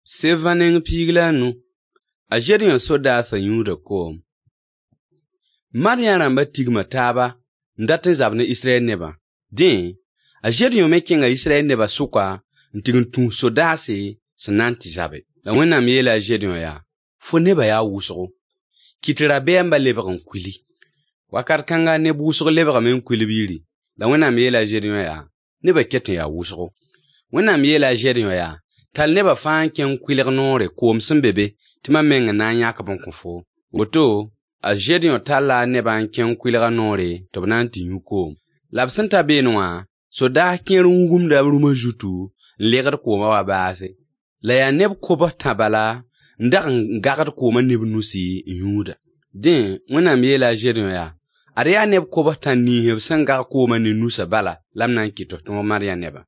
Sevaning piglanu. A jerion soda sa yuda kom. Marian ramba tigma taba. Ndatin zabne Israel neba. Din. A jerion making a Israel neba suka. Ntigun tun soda se. Sananti zabe. La wena miela a jerion ya. Fo neba ya wusro. Kitira bemba lebaron kwili. Wakar kanga nebu wusro lebaron men kwili bili. La wena miela a jerion ya. Neba keton ya wusro. Wena miela a jerion ya. Tal neba fan ken kwilir nore koom sin bebe. Tima menga na yakabon kufo. Woto. A jedion tala neba ken kwilir nore. Tobnanti yuko. Labsanta benwa. So da ken rungum da ruma jutu. Legar kooma wa base. La ya neb koba tabala. Ndak ngagat kooma neb nusi yuda. Din. Wena miela a jedion ya. Aria neb koba tan ni heb sanga kooma ni nusa bala. Lamnan kito. Tumo maria neba.